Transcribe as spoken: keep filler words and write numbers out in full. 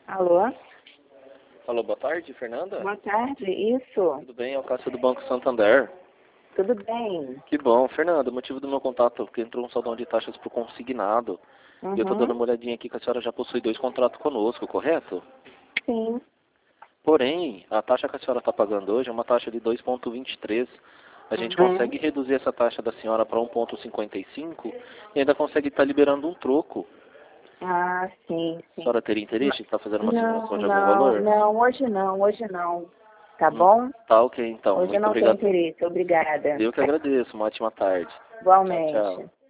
Alô? Alô, boa tarde, Fernanda? Boa tarde, isso. Tudo bem? É o Cássio do Banco Santander. Tudo bem? Que bom. Fernanda, o motivo do meu contato é porque entrou um saldão de taxas por consignado. Uhum. E eu tô dando uma olhadinha aqui que a senhora já possui dois contratos conosco, correto? Sim. Porém, a taxa que a senhora está pagando hoje é uma taxa de dois vírgula vinte e três. A gente Uhum. consegue reduzir essa taxa da senhora para um vírgula cinquenta e cinco e ainda consegue estar liberando um troco. Ah, sim, A sim. senhora teria interesse em estar fazendo uma Não, simulação de algum não, valor? não, hoje não, hoje não. Tá Hum, bom? tá ok, então. Hoje eu Muito não tenho obrigado. interesse, obrigada. Eu que agradeço. Uma ótima tarde. Tchau, tchau. Igualmente.